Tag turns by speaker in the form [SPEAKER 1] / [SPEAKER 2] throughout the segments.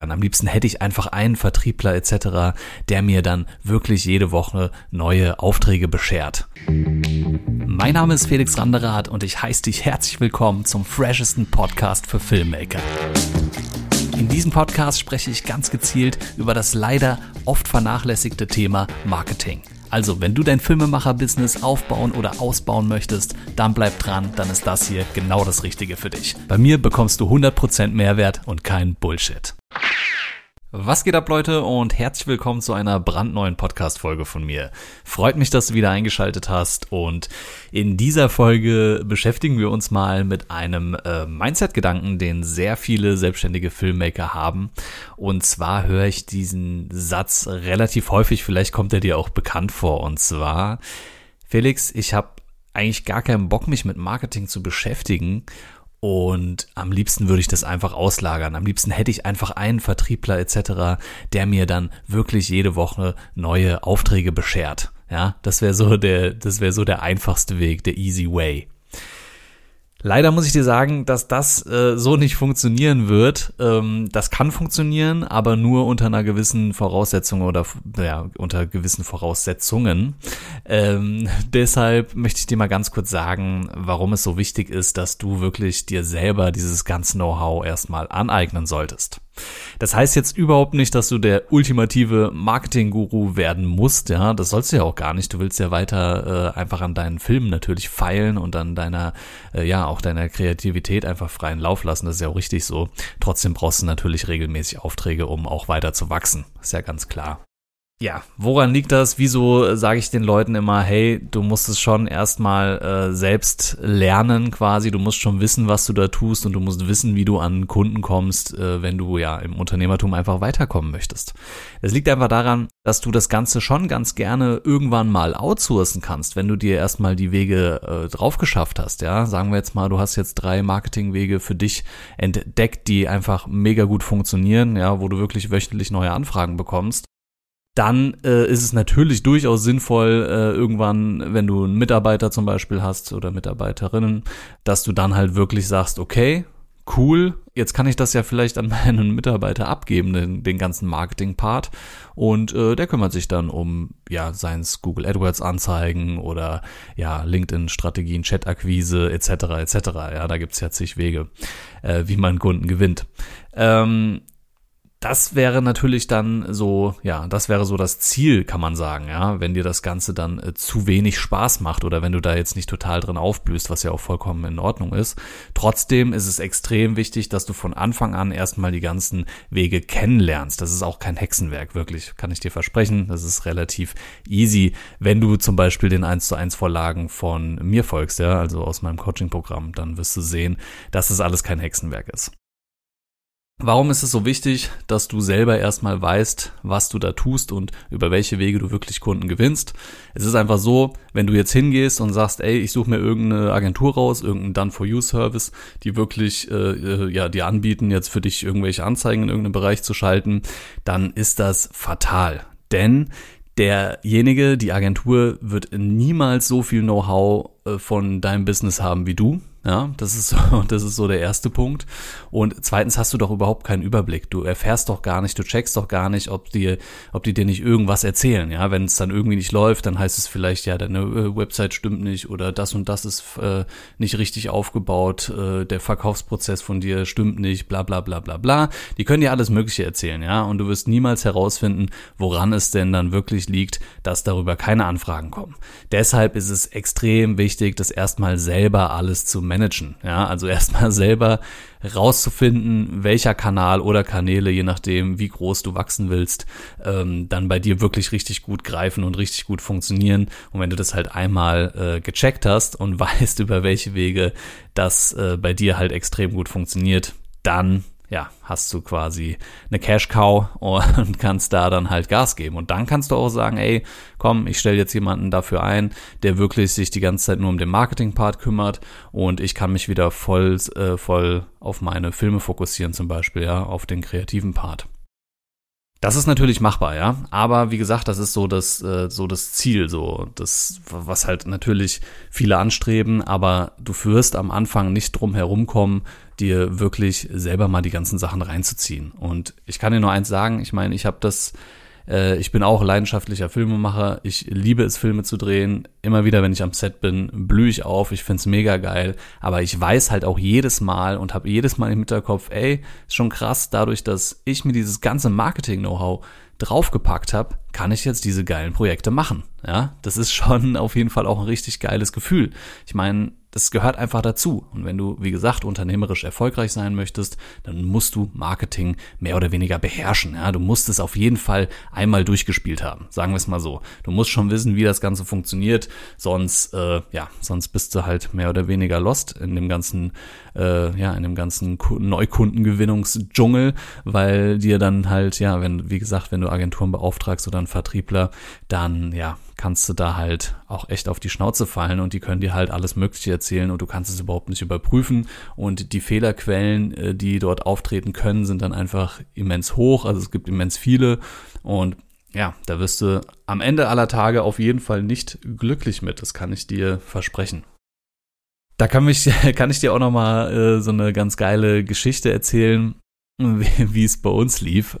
[SPEAKER 1] Am liebsten hätte ich einfach einen Vertriebler etc., der mir dann wirklich jede Woche neue Aufträge beschert. Mein Name ist Felix Randerath und ich heiße dich herzlich willkommen zum freshesten Podcast für Filmmaker. In diesem Podcast spreche ich ganz gezielt über das leider oft vernachlässigte Thema Marketing. Also, wenn du dein Filmemacher-Business aufbauen oder ausbauen möchtest, dann bleib dran, dann ist das hier genau das Richtige für dich. Bei mir bekommst du 100% Mehrwert und kein Bullshit. Was geht ab, Leute, und herzlich willkommen zu einer brandneuen Podcast-Folge von mir. Freut mich, dass du wieder eingeschaltet hast, und in dieser Folge beschäftigen wir uns mal mit einem Mindset-Gedanken, den sehr viele selbstständige Filmmaker haben. Und zwar höre ich diesen Satz relativ häufig, vielleicht kommt er dir auch bekannt vor, und zwar: Felix, ich habe eigentlich gar keinen Bock, mich mit Marketing zu beschäftigen. Und am liebsten würde ich das einfach auslagern. Am liebsten hätte ich einfach einen Vertriebler etc., der mir dann wirklich jede Woche neue Aufträge beschert. Ja, das wäre so der einfachste Weg, der easy way. Leider muss ich dir sagen, dass das so nicht funktionieren wird. Das kann funktionieren, aber nur unter einer gewissen Voraussetzung oder unter gewissen Voraussetzungen. Deshalb möchte ich dir mal ganz kurz sagen, warum es so wichtig ist, dass du wirklich dir selber dieses ganze Know-how erstmal aneignen solltest. Das heißt jetzt überhaupt nicht, dass du der ultimative Marketing-Guru werden musst, ja, das sollst du ja auch gar nicht. Du willst ja weiter einfach an deinen Filmen natürlich feilen und an deiner Kreativität einfach freien Lauf lassen, das ist ja auch richtig so. Trotzdem brauchst du natürlich regelmäßig Aufträge, um auch weiter zu wachsen, ist ja ganz klar. Ja, woran liegt das? Wieso sage ich den Leuten immer, hey, du musst es schon erstmal selbst lernen quasi, du musst schon wissen, was du da tust, und du musst wissen, wie du an Kunden kommst, wenn du ja im Unternehmertum einfach weiterkommen möchtest. Es liegt einfach daran, dass du das Ganze schon ganz gerne irgendwann mal outsourcen kannst, wenn du dir erstmal die Wege drauf geschafft hast. Ja, sagen wir jetzt mal, du hast jetzt 3 Marketingwege für dich entdeckt, die einfach mega gut funktionieren, ja, wo du wirklich wöchentlich neue Anfragen bekommst. Dann ist es natürlich durchaus sinnvoll, irgendwann, wenn du einen Mitarbeiter zum Beispiel hast oder Mitarbeiterinnen, dass du dann halt wirklich sagst, okay, cool, jetzt kann ich das ja vielleicht an meinen Mitarbeiter abgeben, den ganzen Marketing-Part, und der kümmert sich dann um, ja, seins Google AdWords Anzeigen oder ja, LinkedIn-Strategien, Chat-Akquise etc. etc. Ja, da gibt's ja zig Wege, wie man Kunden gewinnt. Das wäre natürlich dann so, ja, das wäre so das Ziel, kann man sagen, ja, wenn dir das Ganze dann zu wenig Spaß macht oder wenn du da jetzt nicht total drin aufblühst, was ja auch vollkommen in Ordnung ist. Trotzdem ist es extrem wichtig, dass du von Anfang an erstmal die ganzen Wege kennenlernst. Das ist auch kein Hexenwerk, wirklich, kann ich dir versprechen. Das ist relativ easy, wenn du zum Beispiel den 1:1 Vorlagen von mir folgst, ja, also aus meinem Coaching-Programm, dann wirst du sehen, dass das alles kein Hexenwerk ist. Warum ist es so wichtig, dass du selber erstmal weißt, was du da tust und über welche Wege du wirklich Kunden gewinnst? Es ist einfach so, wenn du jetzt hingehst und sagst, ey, ich suche mir irgendeine Agentur raus, irgendeinen Done-for-You-Service, die wirklich die anbieten, jetzt für dich irgendwelche Anzeigen in irgendeinem Bereich zu schalten, dann ist das fatal. Denn derjenige, die Agentur, wird niemals so viel Know-how von deinem Business haben wie du. Ja, das ist so der erste Punkt. Und zweitens hast du doch überhaupt keinen Überblick. Du erfährst doch gar nicht, du checkst doch gar nicht, ob die dir nicht irgendwas erzählen. Ja, wenn es dann irgendwie nicht läuft, dann heißt es vielleicht, ja, deine Website stimmt nicht oder das und das ist nicht richtig aufgebaut, der Verkaufsprozess von dir stimmt nicht, bla bla bla bla bla. Die können dir alles Mögliche erzählen, ja, und du wirst niemals herausfinden, woran es denn dann wirklich liegt, dass darüber keine Anfragen kommen. Deshalb ist es extrem wichtig, das erstmal selber alles zu managen, ja, also erstmal selber rauszufinden, welcher Kanal oder Kanäle, je nachdem, wie groß du wachsen willst, dann bei dir wirklich richtig gut greifen und richtig gut funktionieren. Und wenn du das halt einmal gecheckt hast und weißt, über welche Wege das bei dir halt extrem gut funktioniert, dann ja, hast du quasi eine Cash-Cow und kannst da dann halt Gas geben. Und dann kannst du auch sagen, ey, komm, ich stelle jetzt jemanden dafür ein, der wirklich sich die ganze Zeit nur um den Marketing-Part kümmert, und ich kann mich wieder voll auf meine Filme fokussieren zum Beispiel, ja, auf den kreativen Part. Das ist natürlich machbar, ja. Aber wie gesagt, das ist so das Ziel, so das, was halt natürlich viele anstreben. Aber du wirst am Anfang nicht drum herumkommen, dir wirklich selber mal die ganzen Sachen reinzuziehen. Und ich kann dir nur eins sagen, ich meine, ich bin auch leidenschaftlicher Filmemacher. Ich liebe es, Filme zu drehen. Immer wieder, wenn ich am Set bin, blühe ich auf. Ich find's mega geil. Aber ich weiß halt auch jedes Mal und habe jedes Mal im Hinterkopf, ist schon krass, dadurch, dass ich mir dieses ganze Marketing-Know-how draufgepackt habe, kann ich jetzt diese geilen Projekte machen. Ja, das ist schon auf jeden Fall auch ein richtig geiles Gefühl. Ich meine, das gehört einfach dazu. Und wenn du, wie gesagt, unternehmerisch erfolgreich sein möchtest, dann musst du Marketing mehr oder weniger beherrschen. Ja, du musst es auf jeden Fall einmal durchgespielt haben. Sagen wir es mal so. Du musst schon wissen, wie das Ganze funktioniert. Sonst bist du halt mehr oder weniger lost in dem ganzen Neukundengewinnungsdschungel, weil dir dann halt, wenn du Agenturen beauftragst oder einen Vertriebler, dann, kannst du da halt auch echt auf die Schnauze fallen und die können dir halt alles Mögliche erzählen und du kannst es überhaupt nicht überprüfen und die Fehlerquellen, die dort auftreten können, sind dann einfach immens hoch, also es gibt immens viele und da wirst du am Ende aller Tage auf jeden Fall nicht glücklich mit, das kann ich dir versprechen. Da kann ich dir auch nochmal so eine ganz geile Geschichte erzählen, wie es bei uns lief.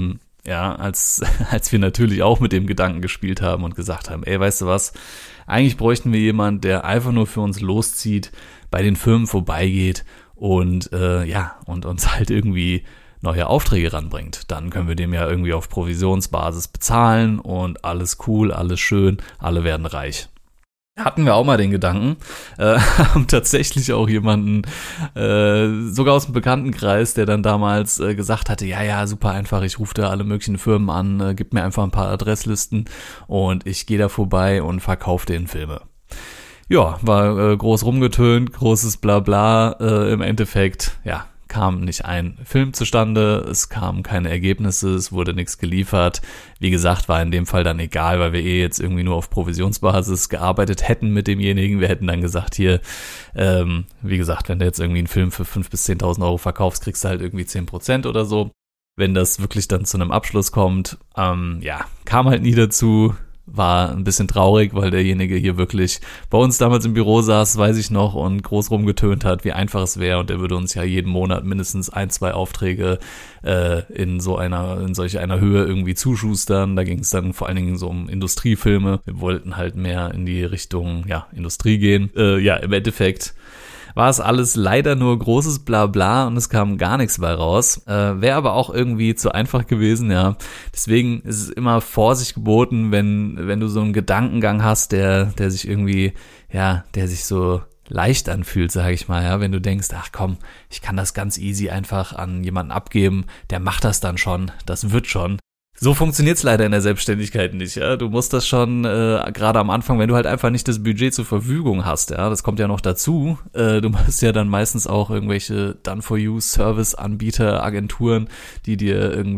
[SPEAKER 1] Als wir natürlich auch mit dem Gedanken gespielt haben und gesagt haben, weißt du was, eigentlich bräuchten wir jemanden, der einfach nur für uns loszieht, bei den Firmen vorbeigeht und uns halt irgendwie neue Aufträge ranbringt. Dann können wir dem ja irgendwie auf Provisionsbasis bezahlen und alles cool, alles schön, alle werden reich. Hatten wir auch mal den Gedanken, haben tatsächlich auch jemanden, sogar aus dem Bekanntenkreis, der dann damals gesagt hatte, ja, super einfach, ich rufe da alle möglichen Firmen an, gib mir einfach ein paar Adresslisten und ich gehe da vorbei und verkaufe denen Filme. Ja, war groß rumgetönt, großes Blabla, im Endeffekt, kam nicht ein Film zustande, es kamen keine Ergebnisse, es wurde nichts geliefert. Wie gesagt, war in dem Fall dann egal, weil wir jetzt irgendwie nur auf Provisionsbasis gearbeitet hätten mit demjenigen. Wir hätten dann gesagt, hier, wie gesagt, wenn du jetzt irgendwie einen Film für 5.000 bis 10.000 Euro verkaufst, kriegst du halt irgendwie 10% oder so. Wenn das wirklich dann zu einem Abschluss kommt, kam halt nie dazu. War ein bisschen traurig, weil derjenige hier wirklich bei uns damals im Büro saß, weiß ich noch, und groß rumgetönt hat, wie einfach es wäre. Und der würde uns ja jeden Monat mindestens 1-2 Aufträge in solch einer Höhe irgendwie zuschustern. Da ging es dann vor allen Dingen so um Industriefilme. Wir wollten halt mehr in die Richtung Industrie gehen. Im Endeffekt war es alles leider nur großes Blabla und es kam gar nichts bei raus. Wäre aber auch irgendwie zu einfach gewesen, ja. Deswegen ist es immer Vorsicht geboten, wenn du so einen Gedankengang hast, der sich irgendwie, der sich so leicht anfühlt, sage ich mal, wenn du denkst, ach komm, ich kann das ganz easy einfach an jemanden abgeben, der macht das dann schon, das wird schon. So funktioniert's leider in der Selbstständigkeit nicht, ja. Du musst das schon, gerade am Anfang, wenn du halt einfach nicht das Budget zur Verfügung hast, das kommt ja noch dazu. Du musst ja dann meistens auch irgendwelche Done-for-You-Service-Anbieter, Agenturen, die dir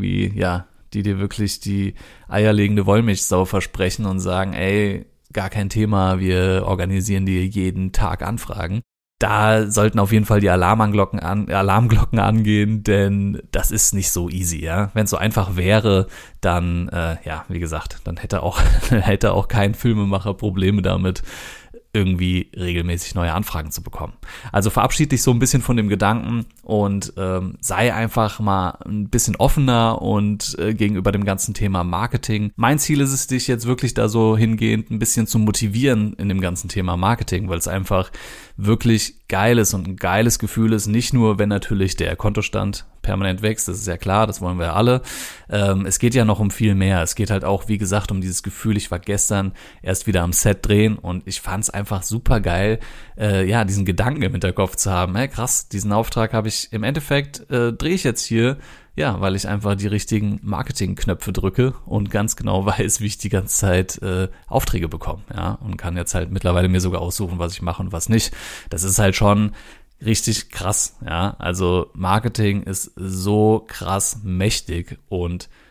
[SPEAKER 1] wirklich die eierlegende Wollmilchsau versprechen und sagen, gar kein Thema, wir organisieren dir jeden Tag Anfragen. Da sollten auf jeden Fall die Alarmglocken angehen, denn das ist nicht so easy, ja. Wenn es so einfach wäre, dann, wie gesagt, dann hätte auch kein Filmemacher Probleme damit, irgendwie regelmäßig neue Anfragen zu bekommen. Also verabschied dich so ein bisschen von dem Gedanken und sei einfach mal ein bisschen offener und gegenüber dem ganzen Thema Marketing. Mein Ziel ist es, dich jetzt wirklich da so hingehend ein bisschen zu motivieren in dem ganzen Thema Marketing, weil es einfach wirklich geil ist und ein geiles Gefühl ist, nicht nur, wenn natürlich der Kontostand permanent wächst, das ist ja klar, das wollen wir ja alle. Es geht ja noch um viel mehr. Es geht halt auch, wie gesagt, um dieses Gefühl, ich war gestern erst wieder am Set drehen und ich fand es einfach super geil, diesen Gedanken im Hinterkopf zu haben. Krass, diesen Auftrag habe ich im Endeffekt, drehe ich jetzt hier, weil ich einfach die richtigen Marketingknöpfe drücke und ganz genau weiß, wie ich die ganze Zeit Aufträge bekomme, und kann jetzt halt mittlerweile mir sogar aussuchen, was ich mache und was nicht. Das ist halt schon richtig krass, also Marketing ist so krass mächtig und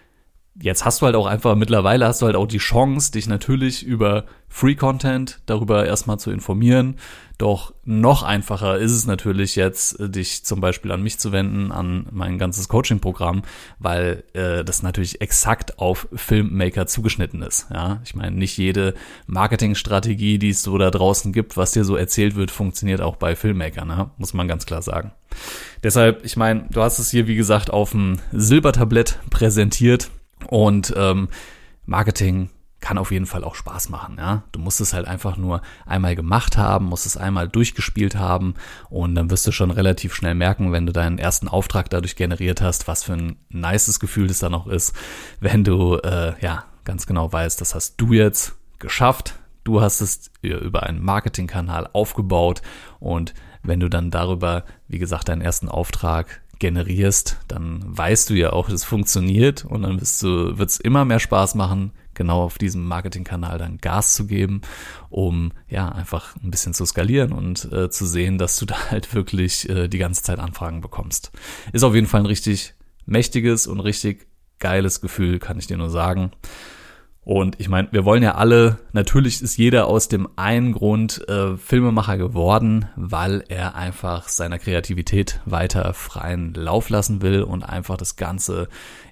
[SPEAKER 1] jetzt hast du halt auch einfach, mittlerweile hast du halt auch die Chance, dich natürlich über Free-Content darüber erstmal zu informieren. Doch noch einfacher ist es natürlich jetzt, dich zum Beispiel an mich zu wenden, an mein ganzes Coaching-Programm, weil das natürlich exakt auf Filmmaker zugeschnitten ist. Ja, ich meine, nicht jede Marketingstrategie, die es so da draußen gibt, was dir so erzählt wird, funktioniert auch bei Filmmakern, ne? Muss man ganz klar sagen. Deshalb, ich meine, du hast es hier, wie gesagt, auf dem Silbertablett präsentiert und Marketing kann auf jeden Fall auch Spaß machen, ja. Du musst es halt einfach nur einmal gemacht haben, musst es einmal durchgespielt haben und dann wirst du schon relativ schnell merken, wenn du deinen ersten Auftrag dadurch generiert hast, was für ein nices Gefühl das dann auch ist, wenn du ganz genau weißt, das hast du jetzt geschafft, du hast es über einen Marketingkanal aufgebaut und wenn du dann darüber, wie gesagt, deinen ersten Auftrag generierst, dann weißt du ja auch, es funktioniert und dann wird es immer mehr Spaß machen, genau auf diesem Marketingkanal dann Gas zu geben, um ja einfach ein bisschen zu skalieren und zu sehen, dass du da halt wirklich die ganze Zeit Anfragen bekommst. Ist auf jeden Fall ein richtig mächtiges und richtig geiles Gefühl, kann ich dir nur sagen. Und ich meine, wir wollen ja alle, natürlich ist jeder aus dem einen Grund Filmemacher geworden, weil er einfach seiner Kreativität weiter freien Lauf lassen will und einfach das ganze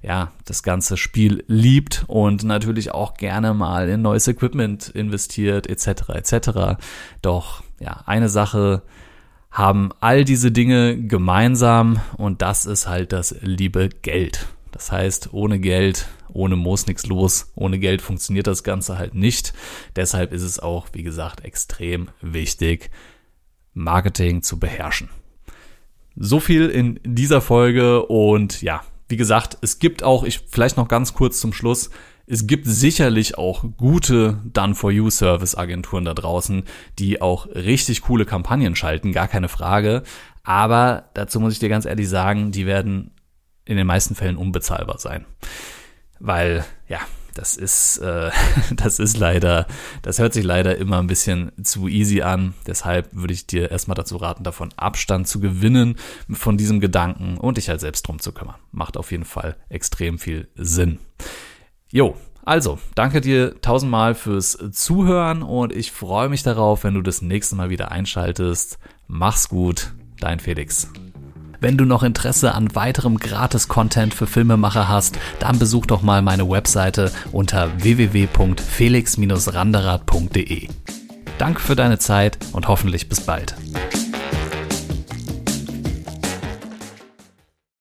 [SPEAKER 1] Spiel liebt und natürlich auch gerne mal in neues Equipment investiert, etc. etc. Doch ja, eine Sache haben all diese Dinge gemeinsam und das ist halt das liebe Geld. Das heißt, ohne Geld, ohne Moos nichts los, ohne Geld funktioniert das Ganze halt nicht. Deshalb ist es auch, wie gesagt, extrem wichtig, Marketing zu beherrschen. So viel in dieser Folge und ja, wie gesagt, es gibt auch, vielleicht noch ganz kurz zum Schluss, es gibt sicherlich auch gute Done-for-You-Service-Agenturen da draußen, die auch richtig coole Kampagnen schalten, gar keine Frage. Aber dazu muss ich dir ganz ehrlich sagen, die werden in den meisten Fällen unbezahlbar sein. Weil, ja, das hört sich leider immer ein bisschen zu easy an. Deshalb würde ich dir erstmal dazu raten, davon Abstand zu gewinnen von diesem Gedanken und dich halt selbst drum zu kümmern. Macht auf jeden Fall extrem viel Sinn. Jo, also, danke dir 1000-mal fürs Zuhören und ich freue mich darauf, wenn du das nächste Mal wieder einschaltest. Mach's gut, dein Felix. Wenn du noch Interesse an weiterem Gratis-Content für Filmemacher hast, dann besuch doch mal meine Webseite unter www.felix-randerath.de. Danke für deine Zeit und hoffentlich bis bald.